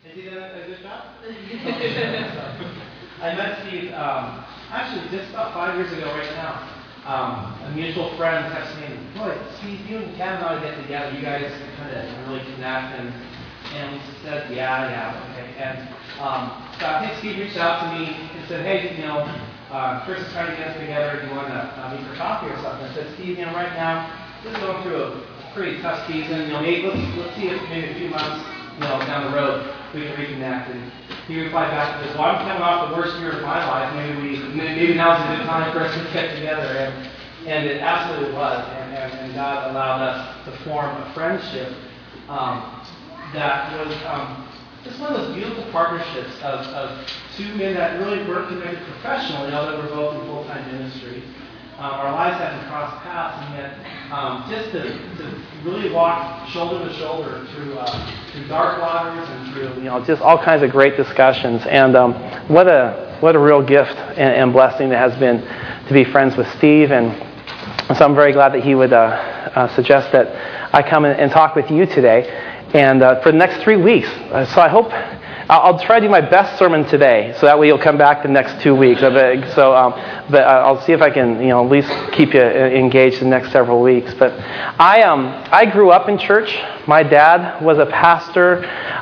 Is he doing a good job? I met Steve actually just about 5 years ago right now. A mutual friend texted me, boy, Steve, you and Kevin ought to get together. You guys kind of really connect. And we said, yeah, okay. And so I think Steve reached out to me and said, hey, Chris is trying to get us together. Do you want to meet for coffee or something? I said, Steve, right now, this is going through a pretty tough season. Maybe let's see if maybe a few months, down the road we can reconnect. And he replied back to this, well, I'm coming off the worst year of my life. Maybe now's a good time for us to get together. And it absolutely was. And God allowed us to form a friendship that was just one of those beautiful partnerships of two men that really worked together professionally, although we're both in full-time ministry. Our lives hadn't crossed paths, and yet just to really walk shoulder to shoulder through dark waters and through just all kinds of great discussions. And what a real gift and blessing it has been to be friends with Steve. And so I'm very glad that he would suggest that I come and talk with you today. And for the next 3 weeks. So I hope I'll try to do my best sermon today, so that way you'll come back the next 2 weeks. So, but I'll see if I can, at least keep you engaged the next several weeks. But I grew up in church. My dad was a pastor,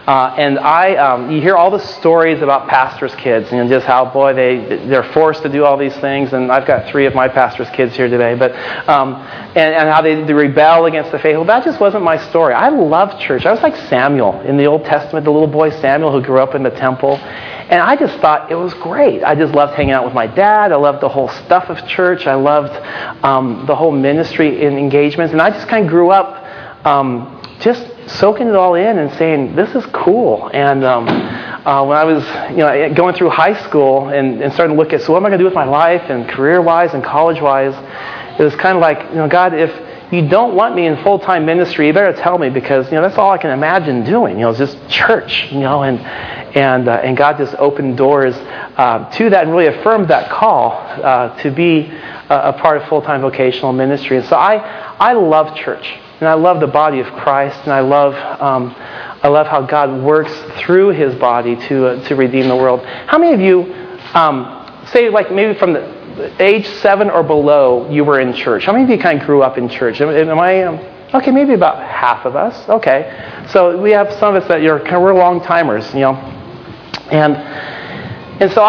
and you hear all the stories about pastors' kids, and just how they're forced to do all these things. And I've got 3 of my pastor's kids here today, but and how they rebel against the faith. Well, that just wasn't my story. I loved church. I was like Samuel in the Old Testament, the little boy Samuel who grew up in the temple. And I just thought it was great. I just loved hanging out with my dad. I loved the whole stuff of church. I loved the whole ministry and engagements. And I just kind of grew up just soaking it all in and saying, this is cool. And when I was going through high school and starting to look at, so what am I going to do with my life and career-wise and college-wise, it was kind of like, God, if you don't want me in full-time ministry, you better tell me, because that's all I can imagine doing. It's just church. And God just opened doors to that and really affirmed that call to be a part of full-time vocational ministry. And so I love church, and I love the body of Christ, and I love how God works through His body to redeem the world. How many of you say, like, maybe from the age 7 or below, you were in church? How many of you kind of grew up in church? Am I? Okay, maybe about half of us. Okay, so we have some of us that we're long timers, and so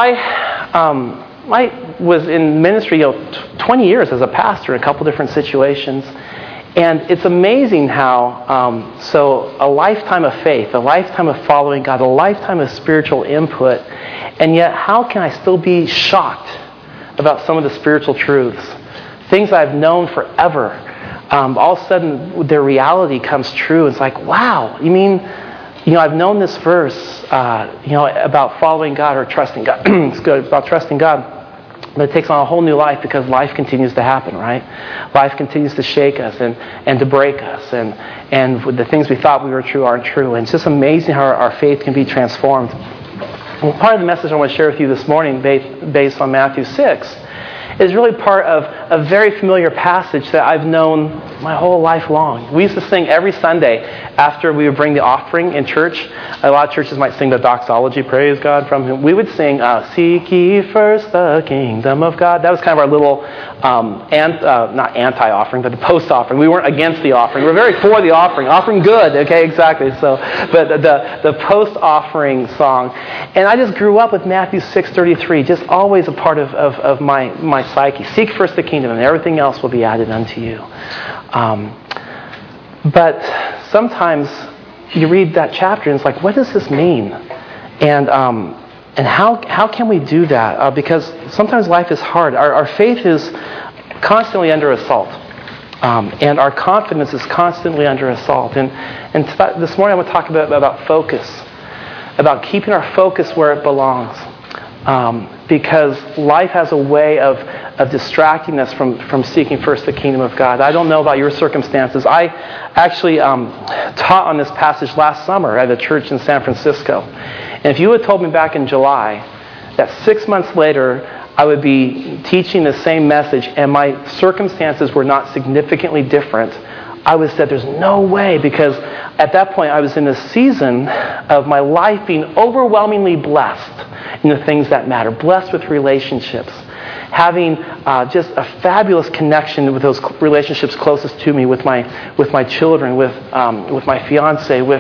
I was in ministry 20 years as a pastor in a couple different situations. And it's amazing how, so a lifetime of faith, a lifetime of following God, a lifetime of spiritual input, and yet how can I still be shocked about some of the spiritual truths? Things I've known forever, all of a sudden their reality comes true. It's like, wow, you mean, I've known this verse, about following God or trusting God. It's good, about trusting God. But it takes on a whole new life because life continues to happen, right? Life continues to shake us and to break us. And the things we thought we were true aren't true. And it's just amazing how our faith can be transformed. Well, part of the message I want to share with you this morning, based on Matthew 6, is really part of a very familiar passage that I've known my whole life long. We used to sing every Sunday after we would bring the offering in church. A lot of churches might sing the doxology, praise God from Him. We would sing, seek ye first the kingdom of God. That was kind of our little, not anti-offering, but the post-offering. We weren't against the offering. We were very for the offering. Offering good, okay, exactly. So, but the post-offering song. And I just grew up with Matthew 6:33, just always a part of my psyche. Seek first the kingdom, and everything else will be added unto you. But sometimes you read that chapter and it's like, what does this mean? And how can we do that? Because sometimes life is hard. Our faith is constantly under assault. And our confidence is constantly under assault. And this morning I want to talk about focus, about keeping our focus where it belongs. Because life has a way of distracting us from seeking first the kingdom of God. I don't know about your circumstances. I actually taught on this passage last summer at a church in San Francisco. And if you had told me back in July that 6 months later I would be teaching the same message and my circumstances were not significantly different, I was said, there's no way, because at that point I was in a season of my life being overwhelmingly blessed in the things that matter, blessed with relationships, having just a fabulous connection with those relationships closest to me, with my children, with my fiance, with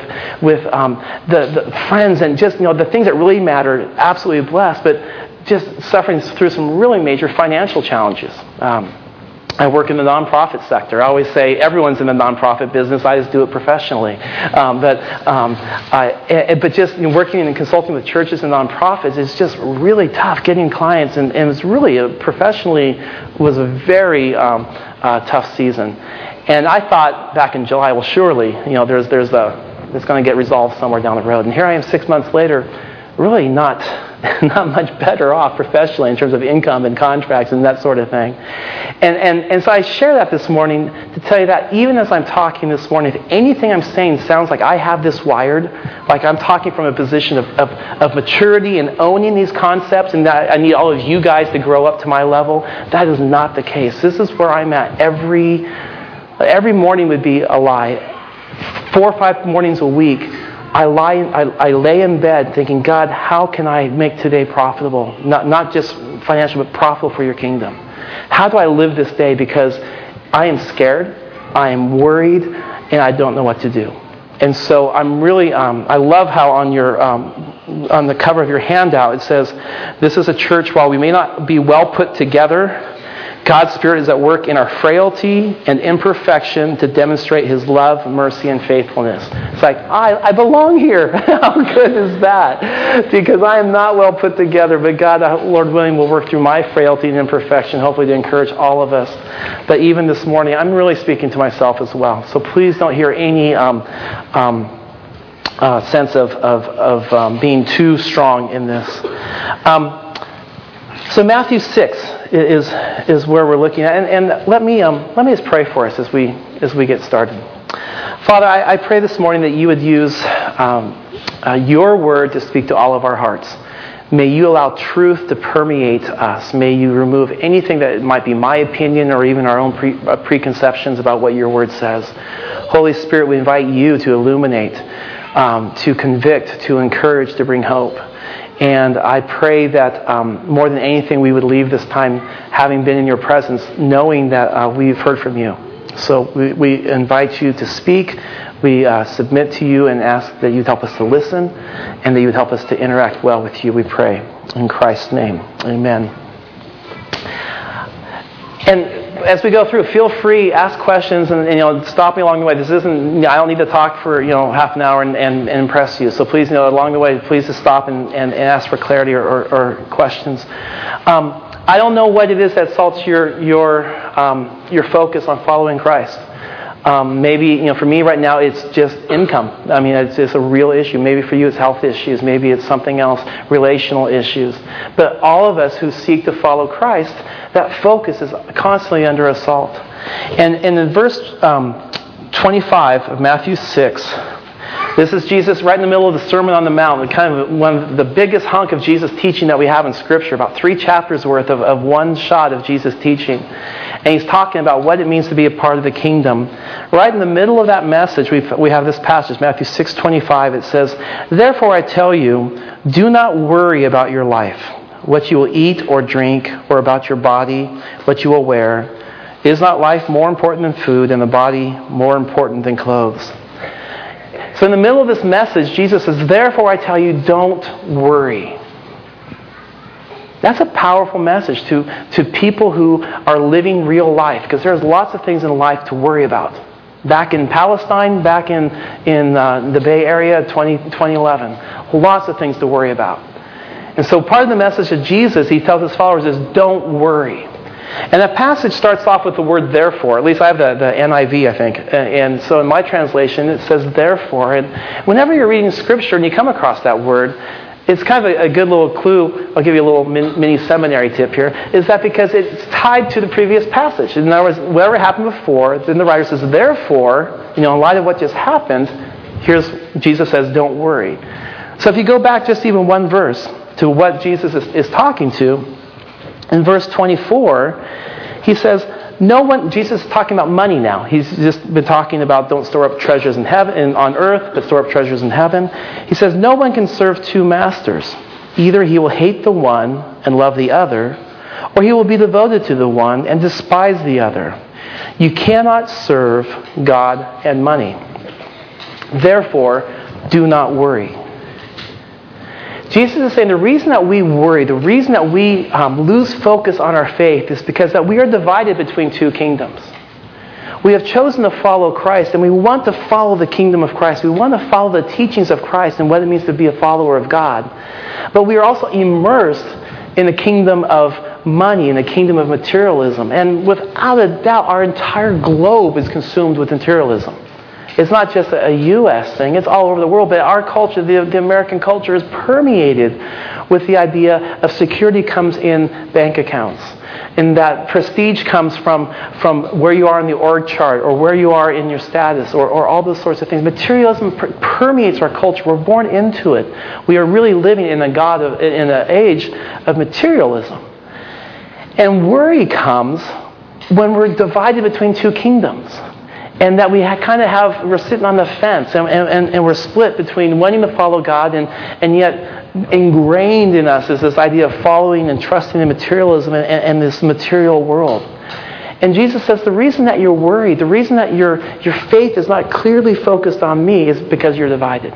the friends, and just the things that really matter. Absolutely blessed, but just suffering through some really major financial challenges. I work in the nonprofit sector. I always say everyone's in the nonprofit business. I just do it professionally. But just working and consulting with churches and nonprofits is just really tough getting clients, and it's really professionally was a very tough season. And I thought back in July, well, surely it's going to get resolved somewhere down the road. And here I am 6 months later, really not much better off professionally in terms of income and contracts and that sort of thing. And so I share that this morning to tell you that even as I'm talking this morning, if anything I'm saying sounds like I have this wired, like I'm talking from a position of maturity and owning these concepts, and that I need all of you guys to grow up to my level, that is not the case. This is where I'm at. Every morning would be a lie. 4 or 5 mornings a week, I lay in bed thinking, God, how can I make today profitable? Not just financial, but profitable for your kingdom. How do I live this day? Because I am scared, I am worried, and I don't know what to do. And so I'm really, I love how on the cover of your handout it says, this is a church, while we may not be well put together, God's Spirit is at work in our frailty and imperfection to demonstrate His love, mercy, and faithfulness. It's like, I belong here. How good is that? Because I am not well put together, but God, Lord willing, will work through my frailty and imperfection, hopefully to encourage all of us. But even this morning, I'm really speaking to myself as well. So please don't hear any sense of being too strong in this. So Matthew 6 is where we're looking at, and let me just pray for us as we get started. Father, I pray this morning that you would use your word to speak to all of our hearts. May you allow truth to permeate us. May you remove anything that might be my opinion or even our own preconceptions about what your word says. Holy Spirit, we invite you to illuminate, to convict, to encourage, to bring hope. And I pray that more than anything, we would leave this time having been in your presence, knowing that we've heard from you. So we invite you to speak. We submit to you and ask that you'd help us to listen and that you'd help us to interact well with you, we pray. In Christ's name, amen. And as we go through, feel free, ask questions, and stop me along the way. This isn't, I don't need to talk for half an hour and impress you. So please, along the way, please just stop and ask for clarity or questions. I don't know what it is that salts your focus on following Christ. Maybe, for me right now, it's just income. I mean, it's just a real issue. Maybe for you, it's health issues. Maybe it's something else, relational issues. But all of us who seek to follow Christ, that focus is constantly under assault. And in verse 25 of Matthew 6, this is Jesus right in the middle of the Sermon on the Mount, kind of one of the biggest hunk of Jesus' teaching that we have in Scripture, about 3 chapters worth of one shot of Jesus' teaching. And he's talking about what it means to be a part of the kingdom. Right in the middle of that message, we have this passage, Matthew 6:25. It says, "Therefore I tell you, do not worry about your life, what you will eat or drink, or about your body, what you will wear. Is not life more important than food, and the body more important than clothes?" So in the middle of this message, Jesus says, "Therefore I tell you, don't worry." That's a powerful message to people who are living real life, because there's lots of things in life to worry about. Back in Palestine, back in the Bay Area, 2011, lots of things to worry about. And so part of the message of Jesus, he tells his followers, is don't worry. And that passage starts off with the word therefore. At least I have the NIV, I think. And so in my translation, it says therefore. And whenever you're reading Scripture and you come across that word, it's kind of a good little clue. I'll give you a little mini seminary tip here. Is that because it's tied to the previous passage. In other words, whatever happened before, then the writer says, therefore, in light of what just happened, here's Jesus says, don't worry. So if you go back just even one verse to what Jesus is talking to, in verse 24, he says, no one, Jesus is talking about money now. He's just been talking about don't store up treasures in heaven and on earth, but store up treasures in heaven. He says, no one can serve two masters. Either he will hate the one and love the other, or he will be devoted to the one and despise the other. You cannot serve God and money. Therefore, do not worry. Jesus is saying the reason that we worry, the reason that we lose focus on our faith is because that we are divided between two kingdoms. We have chosen to follow Christ, and we want to follow the kingdom of Christ. We want to follow the teachings of Christ and what it means to be a follower of God. But we are also immersed in the kingdom of money, in the kingdom of materialism. And without a doubt, our entire globe is consumed with materialism. It's not just a U.S. thing. It's all over the world. But our culture, the American culture, is permeated with the idea of security comes in bank accounts. And that prestige comes from where you are in the org chart or where you are in your status or all those sorts of things. Materialism permeates our culture. We're born into it. We are really living in an age of materialism. And worry comes when we're divided between two kingdoms. And that we're sitting on the fence and we're split between wanting to follow God and yet ingrained in us is this idea of following and trusting in materialism and this material world. And Jesus says the reason that you're worried, the reason that your faith is not clearly focused on me is because you're divided.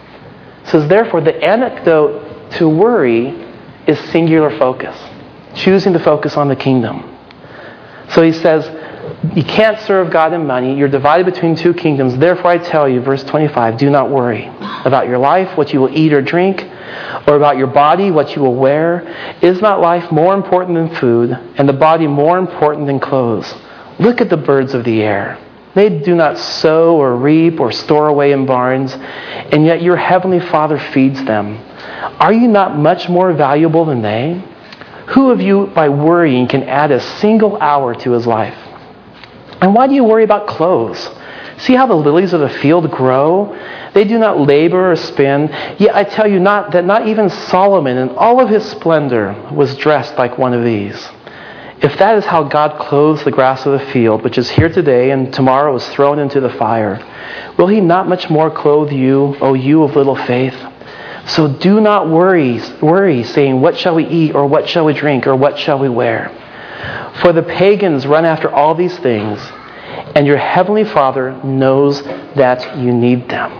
He says, therefore, the antidote to worry is singular focus, choosing to focus on the kingdom. So he says, you can't serve God and money. You're divided between two kingdoms. Therefore, I tell you, verse 25, do not worry about your life, what you will eat or drink, or about your body, what you will wear. Is not life more important than food, and the body more important than clothes? Look at the birds of the air. They do not sow or reap or store away in barns, and yet your heavenly Father feeds them. Are you not much more valuable than they? Who of you, by worrying, can add a single hour to his life? And why do you worry about clothes? See how the lilies of the field grow? They do not labor or spin. Yet I tell you that not even Solomon in all of his splendor was dressed like one of these. If that is how God clothes the grass of the field, which is here today and tomorrow is thrown into the fire, will he not much more clothe you, O you of little faith? So do not worry, saying, what shall we eat, or what shall we drink, or what shall we wear? For the pagans run after all these things, and your heavenly Father knows that you need them.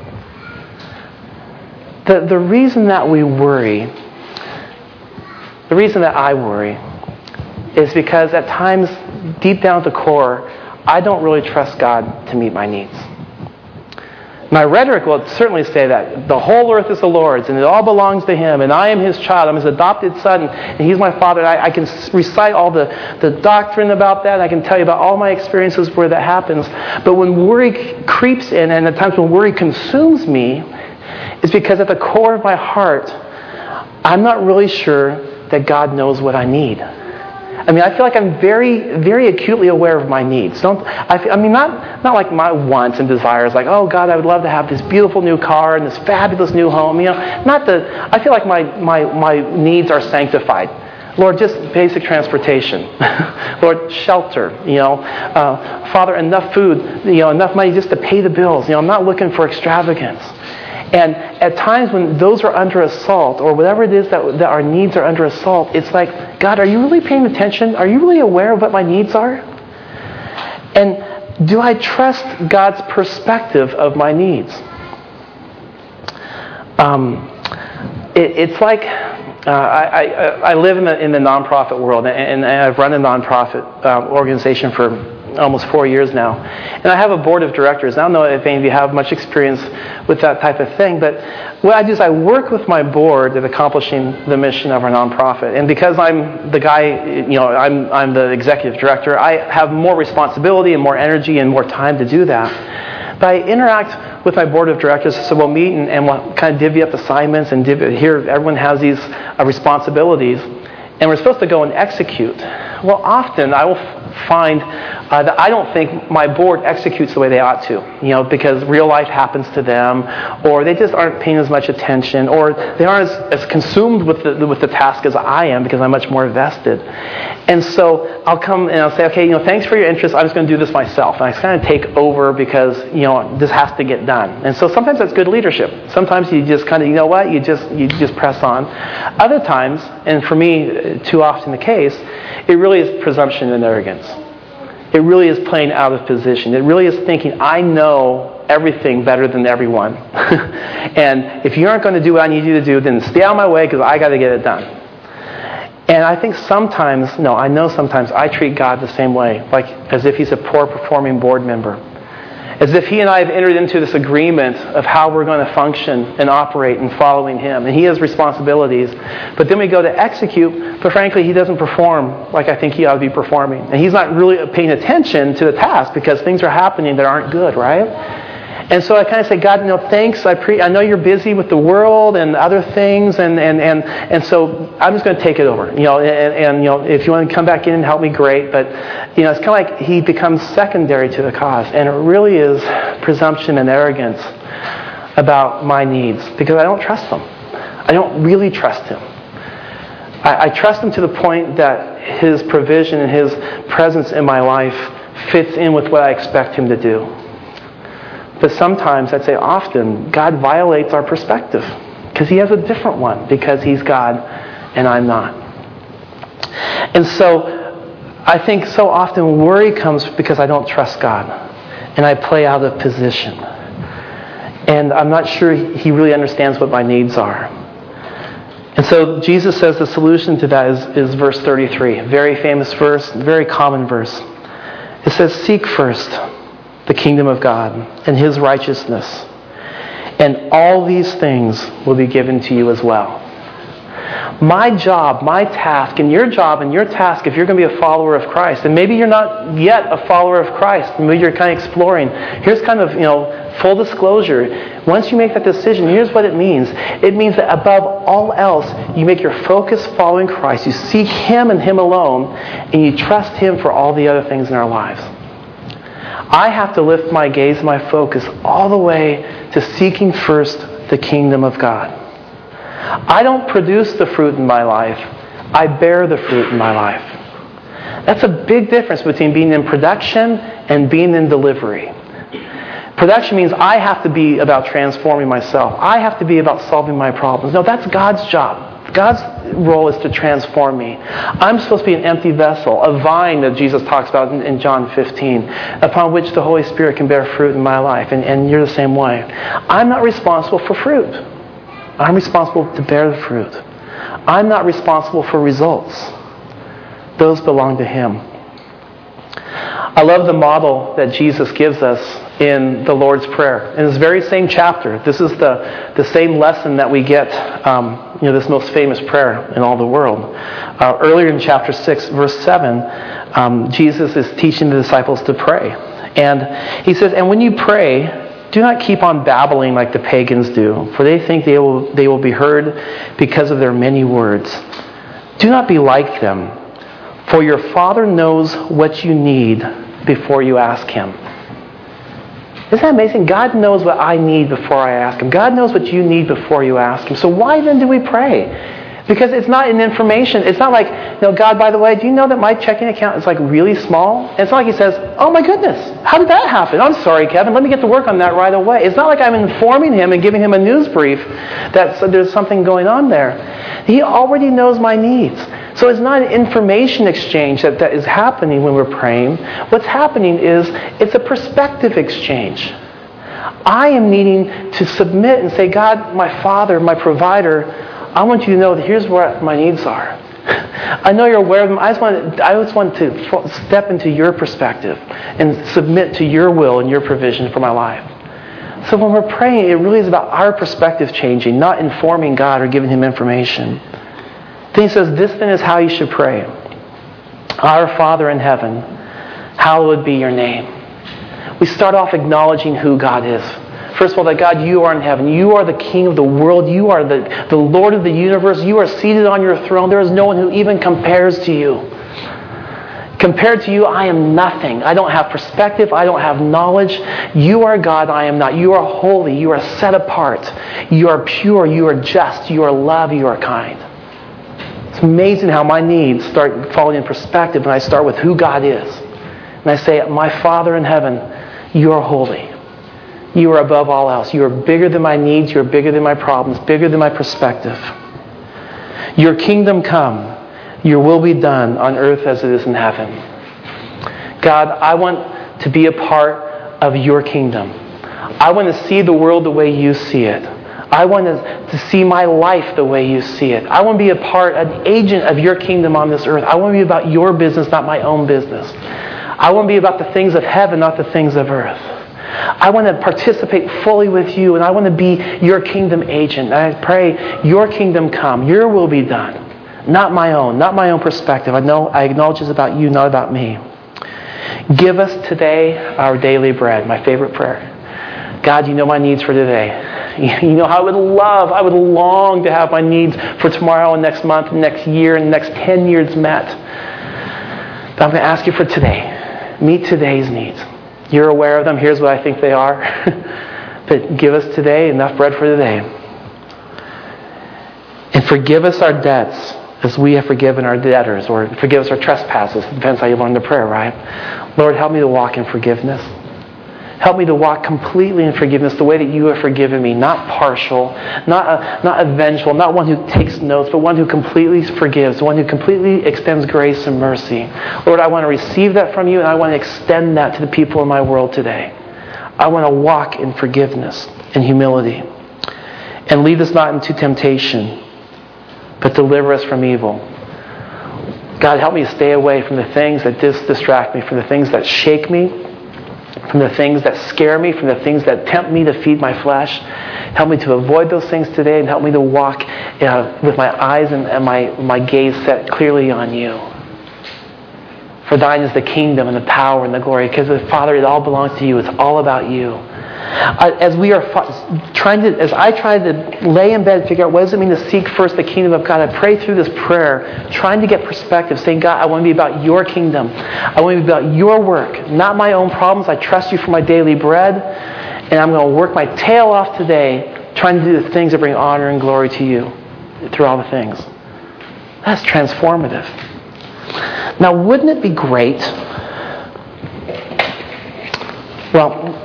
The reason that we worry, the reason that I worry, is because at times, deep down at the core, I don't really trust God to meet my needs. My rhetoric will certainly say that the whole earth is the Lord's and it all belongs to Him and I am His child. I'm His adopted son and He's my Father. And I can recite all the doctrine about that. I can tell you about all my experiences where that happens. But when worry creeps in and at times when worry consumes me, it's because at the core of my heart, I'm not really sure that God knows what I need. I mean, I feel like I'm very, very acutely aware of my needs. Not like my wants and desires, like, oh God, I would love to have this beautiful new car and this fabulous new home. I feel like my needs are sanctified. Lord, just basic transportation. Lord, shelter. Father, enough food. Enough money just to pay the bills. I'm not looking for extravagance. And at times when those are under assault, or whatever it is that our needs are under assault, it's like, God, are you really paying attention? Are you really aware of what my needs are? And do I trust God's perspective of my needs? It's like I live in the nonprofit world, and I've run a nonprofit organization for almost 4 years now. And I have a board of directors. I don't know if any of you have much experience with that type of thing, but what I do is I work with my board at accomplishing the mission of our nonprofit. And because I'm the guy, I'm the executive director, I have more responsibility and more energy and more time to do that. But I interact with my board of directors, so we'll meet and we'll kind of divvy up assignments and here everyone has these responsibilities. And we're supposed to go and execute. Well, often I will find that I don't think my board executes the way they ought to, because real life happens to them, or they just aren't paying as much attention, or they aren't as consumed with the task as I am because I'm much more vested. And so I'll come and I'll say, okay, thanks for your interest. I'm just going to do this myself. And I just kind of take over because, this has to get done. And so sometimes that's good leadership. Sometimes you just kind of, you just press on. Other times, and for me, too often the case, it really is presumption and arrogance. It really is playing out of position. It really is thinking, I know everything better than everyone. And if you aren't going to do what I need you to do, then stay out of my way because I got to get it done. And I think sometimes I treat God the same way, like as if he's a poor performing board member. As if he and I have entered into this agreement of how we're going to function and operate in following him. And he has responsibilities. But then we go to execute, but frankly, he doesn't perform like I think he ought to be performing. And he's not really paying attention to the task because things are happening that aren't good, right? And so I kind of say, God, thanks. I know you're busy with the world and other things, and so I'm just going to take it over. And if you want to come back in and help me, great. But it's kind of like he becomes secondary to the cause, and it really is presumption and arrogance about my needs because I don't trust him. I don't really trust him. I trust him to the point that his provision and his presence in my life fits in with what I expect him to do. But sometimes, I'd say often, God violates our perspective because he has a different one because he's God and I'm not. And so I think so often worry comes because I don't trust God and I play out of position. And I'm not sure he really understands what my needs are. And so Jesus says the solution to that is verse 33. Very famous verse, very common verse. It says, seek first the kingdom of God and his righteousness, and all these things will be given to you as well. My job, my task, and your job and your task, if you're going to be a follower of Christ, and maybe you're not yet a follower of Christ, maybe you're kind of exploring. Here's kind of, full disclosure. Once you make that decision, here's what it means. It means that above all else, you make your focus following Christ. You seek him and him alone, and you trust him for all the other things in our lives. I have to lift my gaze, my focus, all the way to seeking first the kingdom of God. I don't produce the fruit in my life. I bear the fruit in my life. That's a big difference between being in production and being in delivery. Production means I have to be about transforming myself. I have to be about solving my problems. No, that's God's job. God's role is to transform me. I'm supposed to be an empty vessel, a vine that Jesus talks about in John 15, upon which the Holy Spirit can bear fruit in my life. And you're the same way. I'm not responsible for fruit. I'm responsible to bear the fruit. I'm not responsible for results. Those belong to him. I love the model that Jesus gives us in the Lord's Prayer. In this very same chapter, this is the same lesson that we get, this most famous prayer in all the world. Earlier in chapter 6, verse 7, Jesus is teaching the disciples to pray. And he says, and when you pray, do not keep on babbling like the pagans do, for they think they will be heard because of their many words. Do not be like them, for your Father knows what you need before you ask him. Isn't that amazing? God knows what I need before I ask him. God knows what you need before you ask him. So why then do we pray? Because it's not an information. It's not like, God, by the way, do you know that my checking account is like really small? And it's not like he says, oh my goodness, how did that happen? I'm sorry, Kevin, let me get to work on that right away. It's not like I'm informing him and giving him a news brief that there's something going on there. He already knows my needs. So it's not an information exchange that is happening when we're praying. What's happening is it's a perspective exchange. I am needing to submit and say, God, my Father, my provider, I want you to know that here's what my needs are. I know you're aware of them. I just want to step into your perspective and submit to your will and your provision for my life. So when we're praying, it really is about our perspective changing, not informing God or giving him information. Then he says, this then is how you should pray. Our Father in heaven, hallowed be your name. We start off acknowledging who God is. First of all, that God, you are in heaven. You are the King of the world. You are the Lord of the universe. You are seated on your throne. There is no one who even compares to you. Compared to you, I am nothing. I don't have perspective. I don't have knowledge. You are God. I am not. You are holy. You are set apart. You are pure. You are just. You are love. You are kind. It's amazing how my needs start falling in perspective when I start with who God is. And I say, my Father in heaven, you are holy. You are above all else. You are bigger than my needs. You are bigger than my problems, bigger than my perspective. Your kingdom come. Your will be done on earth as it is in heaven. God, I want to be a part of your kingdom. I want to see the world the way you see it. I want to see my life the way you see it. I want to be an agent of your kingdom on this earth. I want to be about your business, not my own business. I want to be about the things of heaven, not the things of earth. I want to participate fully with you, and I want to be your kingdom agent. And I pray your kingdom come, your will be done. Not my own perspective. I acknowledge it's about you, not about me. Give us today our daily bread, my favorite prayer. God, you know my needs for today. You know how I would long to have my needs for tomorrow and next month and next year and next 10 years met. But I'm going to ask you for today. Meet today's needs. You're aware of them. Here's what I think they are. But give us today enough bread for today. And forgive us our debts as we have forgiven our debtors, or forgive us our trespasses. Depends how you learn to pray, right? Lord, help me to walk in forgiveness. Help me to walk completely in forgiveness the way that you have forgiven me. Not partial, not vengeful, not one who takes notes, but one who completely forgives, one who completely extends grace and mercy. Lord, I want to receive that from you, and I want to extend that to the people in my world today. I want to walk in forgiveness and humility. And lead us not into temptation, but deliver us from evil. God, help me to stay away from the things that distract me, from the things that shake me, from the things that scare me, from the things that tempt me to feed my flesh. Help me to avoid those things today, and help me to walk with my eyes and my gaze set clearly on you. For thine is the kingdom and the power and the glory. Because, Father, it all belongs to you. It's all about you. As I try to lay in bed and figure out what does it mean to seek first the kingdom of God, I pray through this prayer, trying to get perspective, saying, God, I want to be about your kingdom. I want to be about your work, not my own problems. I trust you for my daily bread, and I'm going to work my tail off today, trying to do the things that bring honor and glory to you through all the things. That's transformative. Now, wouldn't it be great? Well,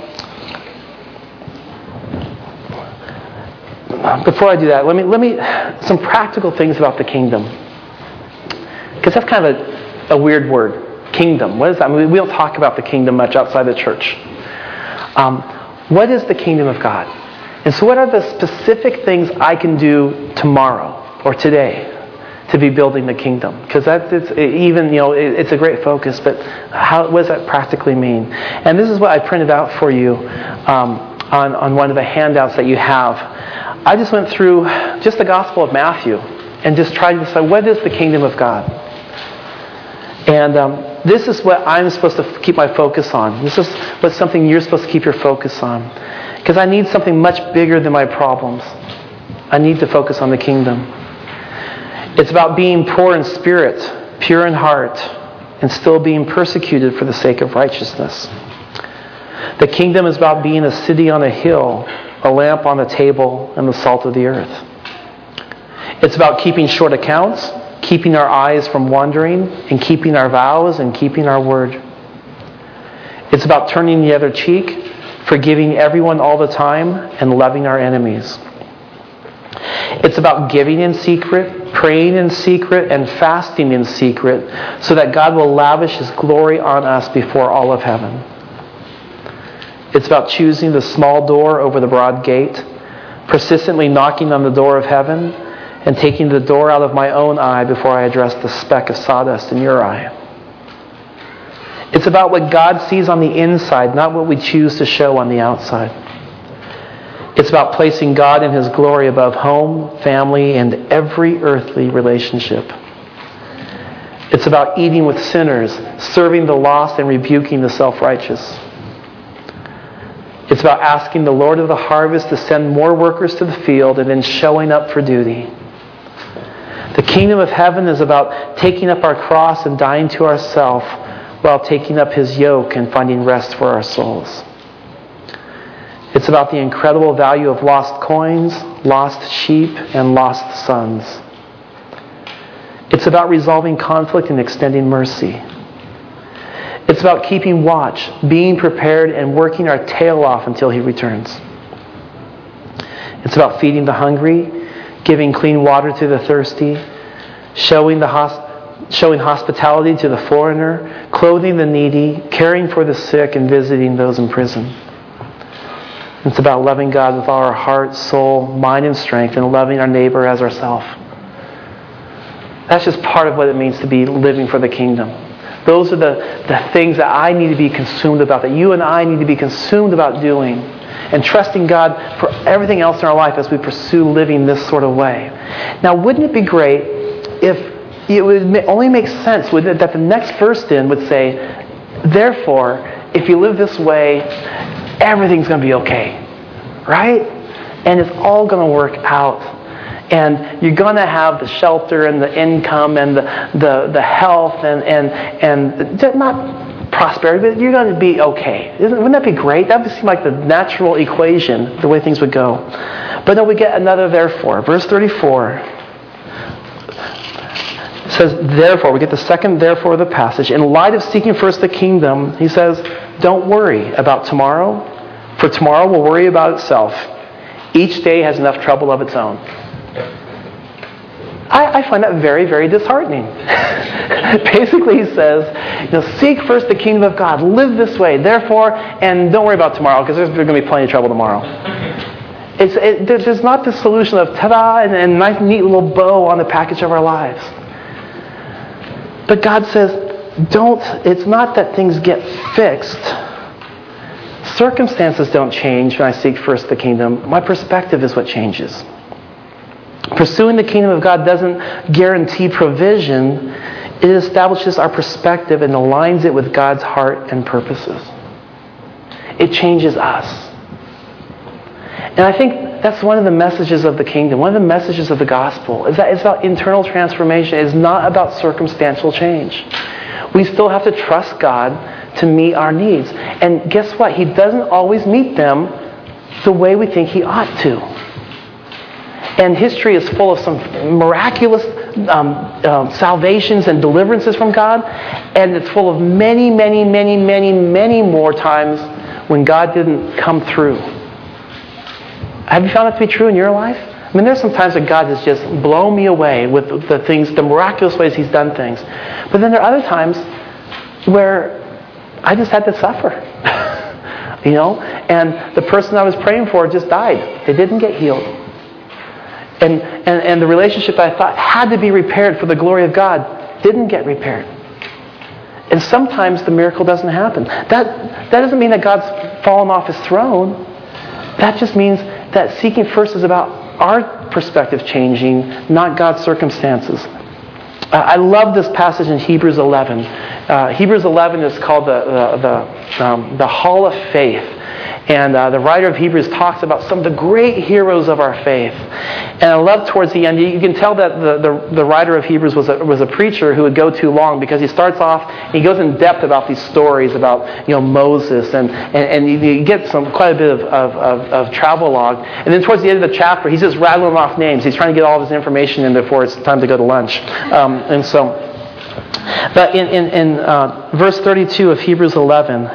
before I do that, let me some practical things about the kingdom, because that's kind of a weird word. Kingdom. What is that? I mean, we don't talk about the kingdom much outside the church. What is the kingdom of God? And so, what are the specific things I can do tomorrow or today to be building the kingdom? Because it's a great focus, but what does that practically mean? And this is what I printed out for you on one of the handouts that you have. I just went through just the Gospel of Matthew and just tried to decide, what is the kingdom of God? And this is what I'm supposed to keep my focus on. This is what's something you're supposed to keep your focus on. Because I need something much bigger than my problems. I need to focus on the kingdom. It's about being poor in spirit, pure in heart, and still being persecuted for the sake of righteousness. The kingdom is about being a city on a hill, a lamp on the table, and the salt of the earth. It's about keeping short accounts, keeping our eyes from wandering, and keeping our vows and keeping our word. It's about turning the other cheek, forgiving everyone all the time, and loving our enemies. It's about giving in secret, praying in secret, and fasting in secret, so that God will lavish His glory on us before all of heaven. It's about choosing the small door over the broad gate, persistently knocking on the door of heaven, and taking the door out of my own eye before I address the speck of sawdust in your eye. It's about what God sees on the inside, not what we choose to show on the outside. It's about placing God and His glory above home, family, and every earthly relationship. It's about eating with sinners, serving the lost, and rebuking the self-righteous. It's about asking the Lord of the harvest to send more workers to the field and then showing up for duty. The kingdom of heaven is about taking up our cross and dying to ourselves while taking up His yoke and finding rest for our souls. It's about the incredible value of lost coins, lost sheep, and lost sons. It's about resolving conflict and extending mercy. It's about keeping watch, being prepared, and working our tail off until He returns. It's about feeding the hungry, giving clean water to the thirsty, showing hospitality to the foreigner, clothing the needy, caring for the sick, and visiting those in prison. It's about loving God with all our heart, soul, mind, and strength, and loving our neighbor as ourselves. That's just part of what it means to be living for the kingdom. Those are the things that I need to be consumed about, that you and I need to be consumed about doing, and trusting God for everything else in our life as we pursue living this sort of way. Now, wouldn't it be great if it would only make sense that the next verse then would say, therefore, if you live this way, everything's going to be okay, right? And it's all going to work out. And you're going to have the shelter and the income and the health and not prosperity, but you're going to be okay. Wouldn't that be great? That would seem like the natural equation, the way things would go. But no, we get another therefore. Verse 34 says, therefore, we get the second therefore of the passage. In light of seeking first the kingdom, he says, don't worry about tomorrow, for tomorrow will worry about itself. Each day has enough trouble of its own. I find that very, very disheartening. Basically, he says, seek first the kingdom of God. Live this way, therefore, and don't worry about tomorrow, because there's going to be plenty of trouble tomorrow. There's not the solution of ta-da and a nice, neat little bow on the package of our lives. But God says, it's not that things get fixed. Circumstances don't change when I seek first the kingdom. My perspective is what changes. Pursuing the kingdom of God doesn't guarantee provision. It establishes our perspective and aligns it with God's heart and purposes. It changes us. And I think that's one of the messages of the kingdom. One of the messages of the gospel is that it's about internal transformation. It's not about circumstantial change. We still have to trust God to meet our needs. And guess what? He doesn't always meet them the way we think He ought to. And history is full of some miraculous salvations and deliverances from God. And it's full of many, many, many, many, many more times when God didn't come through. Have you found that to be true in your life? I mean, there's some times that God has just blown me away with the miraculous ways He's done things. But then there are other times where I just had to suffer. And the person I was praying for just died. They didn't get healed. And the relationship I thought had to be repaired for the glory of God didn't get repaired. And sometimes the miracle doesn't happen. That doesn't mean that God's fallen off His throne. That just means that seeking first is about our perspective changing, not God's circumstances. I love this passage in Hebrews 11. Hebrews 11 is called the Hall of Faith. And the writer of Hebrews talks about some of the great heroes of our faith. And I love towards the end, you can tell that the writer of Hebrews was a preacher who would go too long, because he starts off, he goes in depth about these stories about Moses, and you get quite a bit of travelogue. And then towards the end of the chapter, he's just rattling off names. He's trying to get all of his information in before it's time to go to lunch. But in verse 32 of Hebrews 11,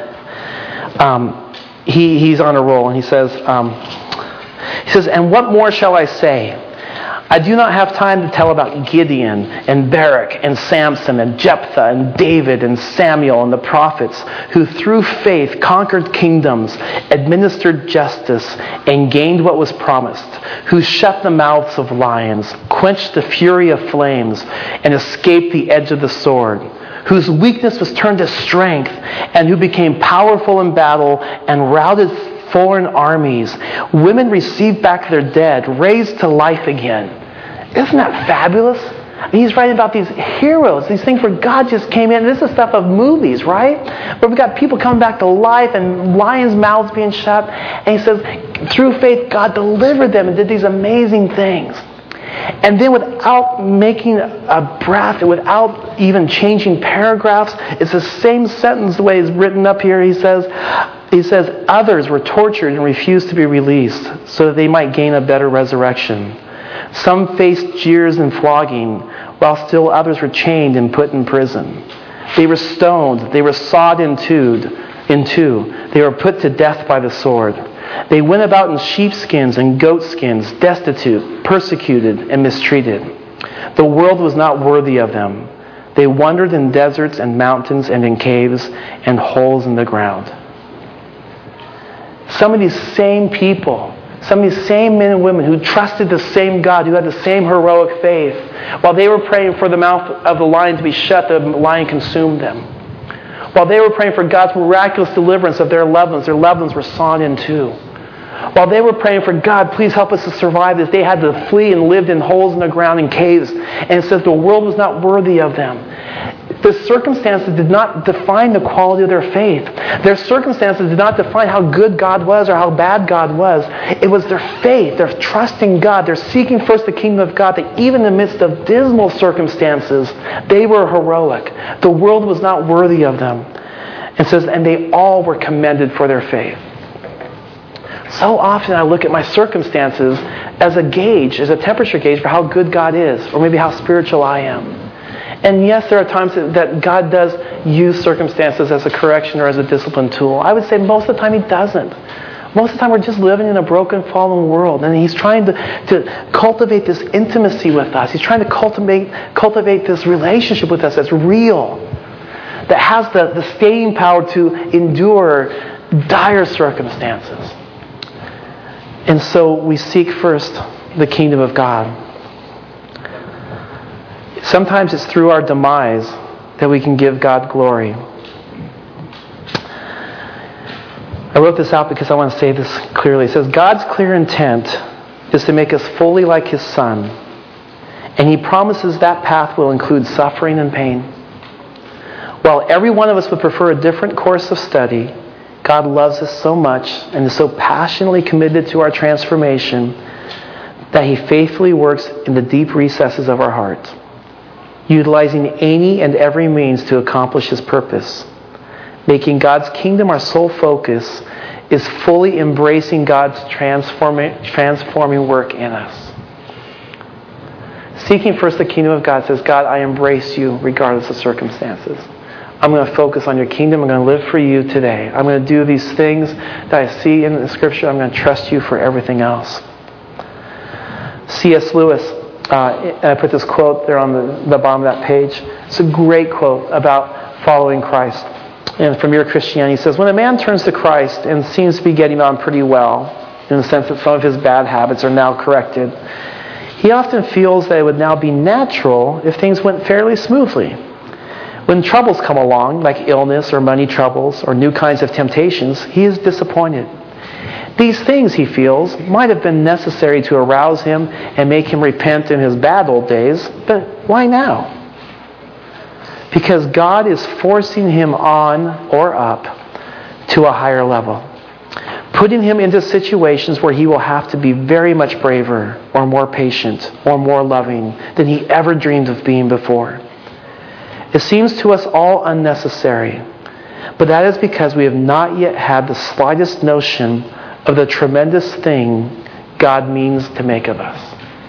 he's on a roll, and he says, and what more shall I say? I do not have time to tell about Gideon and Barak and Samson and Jephthah and David and Samuel and the prophets, who through faith conquered kingdoms, administered justice, and gained what was promised, who shut the mouths of lions, quenched the fury of flames, and escaped the edge of the sword, whose weakness was turned to strength, and who became powerful in battle and routed foreign armies. Women received back their dead, raised to life again. Isn't that fabulous? He's writing about these heroes, these things where God just came in. This is stuff of movies, right? Where we've got people coming back to life and lions' mouths being shut. And he says, through faith, God delivered them and did these amazing things. And then without making a breath, without even changing paragraphs, it's the same sentence the way it's written up here. He says, others were tortured and refused to be released so that they might gain a better resurrection. Some faced jeers and flogging, while still others were chained and put in prison. They were stoned. They were sawed in two. They were put to death by the sword. They went about in sheepskins and goatskins, destitute, persecuted, and mistreated. The world was not worthy of them. They wandered in deserts and mountains and in caves and holes in the ground. Some of these same people, some of these same men and women who trusted the same God, who had the same heroic faith, while they were praying for the mouth of the lion to be shut, the lion consumed them. While they were praying for God's miraculous deliverance of their loved ones were sawn in two. While they were praying for God, please help us to survive this, they had to flee and lived in holes in the ground and caves. And it says the world was not worthy of them. The circumstances did not define the quality of their faith. Their circumstances did not define how good God was or how bad God was. It was their faith, their trust in God, their seeking first the kingdom of God, that even in the midst of dismal circumstances, they were heroic. The world was not worthy of them. It says, and they all were commended for their faith. So often I look at my circumstances as a gauge, as a temperature gauge for how good God is, or maybe how spiritual I am. And yes, there are times that God does use circumstances as a correction or as a discipline tool. I would say most of the time He doesn't. Most of the time we're just living in a broken, fallen world. And He's trying to cultivate this intimacy with us. He's trying to cultivate this relationship with us that's real, that has the staying power to endure dire circumstances. And so we seek first the kingdom of God. Sometimes it's through our demise that we can give God glory. I wrote this out because I want to say this clearly. It says, God's clear intent is to make us fully like His Son. And He promises that path will include suffering and pain. While every one of us would prefer a different course of study, God loves us so much and is so passionately committed to our transformation that He faithfully works in the deep recesses of our heart, utilizing any and every means to accomplish His purpose. Making God's kingdom our sole focus is fully embracing God's transforming work in us. Seeking first the kingdom of God says, God, I embrace You regardless of circumstances. I'm going to focus on Your kingdom. I'm going to live for You today. I'm going to do these things that I see in the Scripture. I'm going to trust You for everything else. C.S. Lewis, and I put this quote there on the bottom of that page. It's a great quote about following Christ. And from Mere Christianity, he says, when a man turns to Christ and seems to be getting on pretty well, in the sense that some of his bad habits are now corrected, he often feels that it would now be natural if things went fairly smoothly. When troubles come along, like illness or money troubles or new kinds of temptations, he is disappointed. These things, he feels, might have been necessary to arouse him and make him repent in his bad old days, but why now? Because God is forcing him on or up to a higher level, putting him into situations where he will have to be very much braver or more patient or more loving than he ever dreamed of being before. It seems to us all unnecessary, but that is because we have not yet had the slightest notion of the tremendous thing God means to make of us.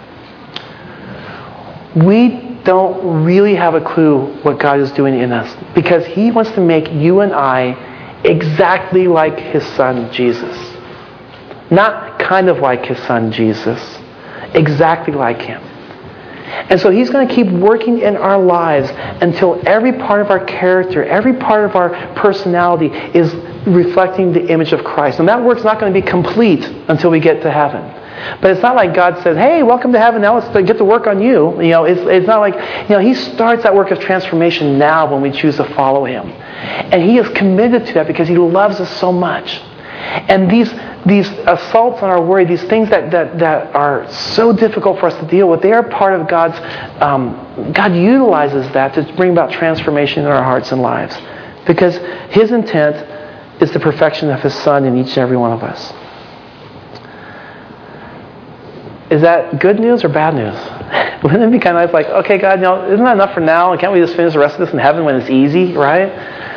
We don't really have a clue what God is doing in us because He wants to make you and I exactly like His Son, Jesus. Not kind of like His Son, Jesus. Exactly like Him. And so He's going to keep working in our lives until every part of our character, every part of our personality is reflecting the image of Christ. And that work's not going to be complete until we get to heaven. But it's not like God says, hey, welcome to heaven, now let's get to work on you. It's not like, He starts that work of transformation now when we choose to follow Him. And He is committed to that because He loves us so much. And these assaults on our worry, these things that are so difficult for us to deal with, they are part of God's, God utilizes that to bring about transformation in our hearts and lives. Because His intent is the perfection of His Son in each and every one of us. is that good news or bad news? Wouldn't it be kind of nice, like, okay, God, isn't that enough for now? Can't we just finish the rest of this in heaven when it's easy, right?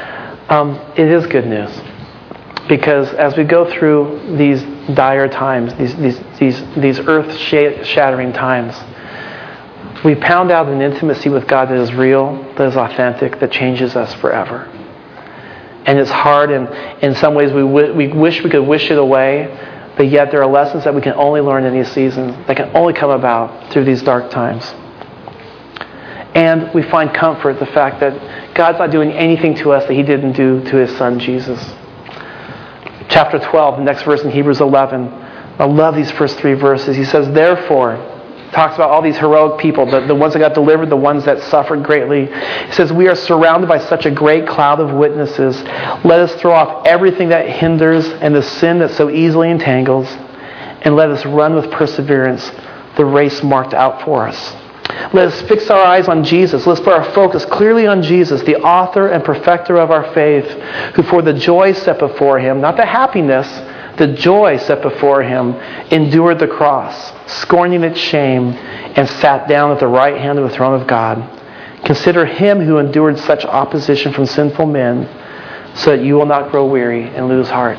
It is good news. Because as we go through these dire times, these earth-shattering times, we pound out an intimacy with God that is real, that is authentic, that changes us forever. And it's hard, and in some ways we wish we could wish it away, but yet there are lessons that we can only learn in these seasons, that can only come about through these dark times. And we find comfort the fact that God's not doing anything to us that He didn't do to His Son, Jesus. Chapter 12, the next verse in Hebrews 11. I love these first 3 verses. He says, therefore, talks about all these heroic people, the ones that got delivered, the ones that suffered greatly. He says, we are surrounded by such a great cloud of witnesses. Let us throw off everything that hinders and the sin that so easily entangles, and let us run with perseverance the race marked out for us. Let us fix our eyes on Jesus. Let's put our focus clearly on Jesus, the author and perfecter of our faith, who for the joy set before Him, not the happiness, the joy set before Him, endured the cross, scorning its shame, and sat down at the right hand of the throne of God. Consider Him who endured such opposition from sinful men, so that you will not grow weary and lose heart.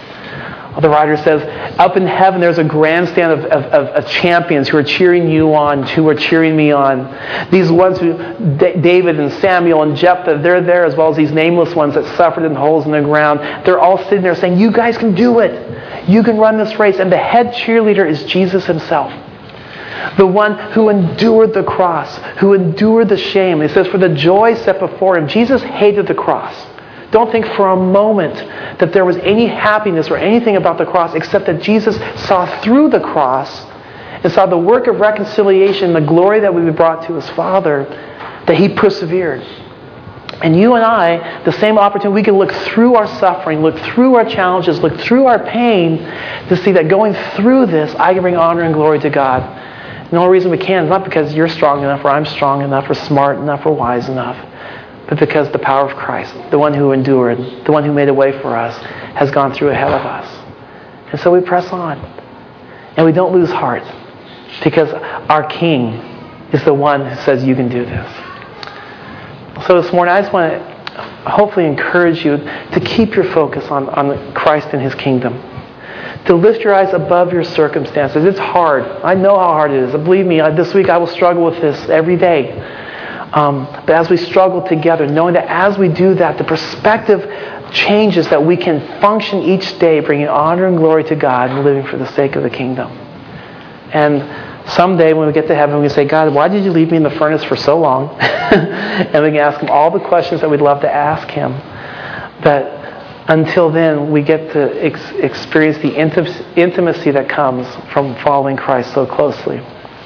The writer says, up in heaven there's a grandstand of champions who are cheering you on, who are cheering me on. These ones who, David and Samuel and Jephthah, they're there, as well as these nameless ones that suffered in holes in the ground. They're all sitting there saying, you guys can do it. You can run this race. And the head cheerleader is Jesus Himself. The one who endured the cross, who endured the shame. It says, for the joy set before Him. Jesus hated the cross. Don't think for a moment that there was any happiness or anything about the cross except that Jesus saw through the cross and saw the work of reconciliation, the glory that would be brought to His Father, that He persevered. And you and I, the same opportunity, we can look through our suffering, look through our challenges, look through our pain to see that going through this, I can bring honor and glory to God. And the only reason we can is not because you're strong enough or I'm strong enough or smart enough or wise enough, but because the power of Christ, the one who endured, the one who made a way for us, has gone through ahead of us. And so we press on. And we don't lose heart, because our King is the one who says you can do this. So this morning I just want to hopefully encourage you to keep your focus on Christ and His kingdom. To lift your eyes above your circumstances. It's hard. I know how hard it is. Believe me, this week I will struggle with this every day. But as we struggle together, knowing that as we do that, the perspective changes, that we can function each day bringing honor and glory to God and living for the sake of the kingdom. And someday when we get to heaven, we can say, God, why did you leave me in the furnace for so long? And we can ask Him all the questions that we'd love to ask Him. But until then, we get to experience the intimacy that comes from following Christ so closely.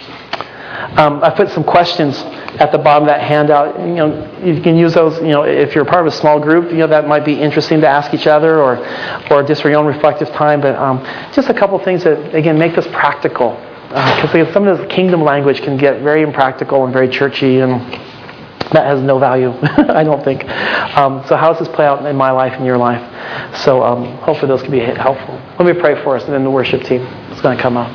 I put some questions at the bottom of that handout. You can use those. If you're part of a small group, that might be interesting to ask each other, or just for your own reflective time. But just a couple things that again make this practical, because some of this kingdom language can get very impractical and very churchy, and that has no value, I don't think. So how does this play out in my life and your life? So hopefully those can be helpful. Let me pray for us, and then the worship team is going to come up.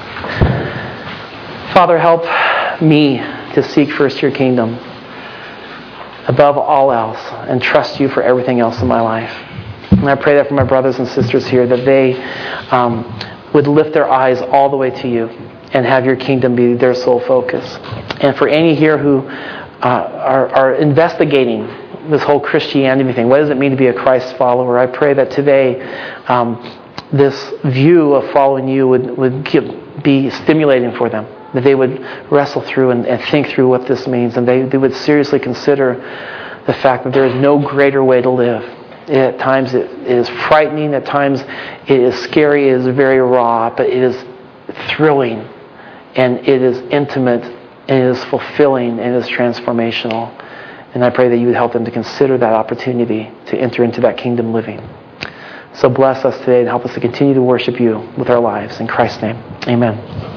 Father, help me to seek first your kingdom above all else and trust you for everything else in my life. And I pray that for my brothers and sisters here, that they would lift their eyes all the way to you and have your kingdom be their sole focus. And for any here who are investigating this whole Christianity thing, what does it mean to be a Christ follower? I pray that today this view of following you would be stimulating for them, that they would wrestle through and think through what this means, and they would seriously consider the fact that there is no greater way to live. At times it is frightening, at times it is scary, it is very raw, but it is thrilling, and it is intimate, and it is fulfilling, and it is transformational. And I pray that you would help them to consider that opportunity to enter into that kingdom living. So bless us today and help us to continue to worship you with our lives. In Christ's name, amen.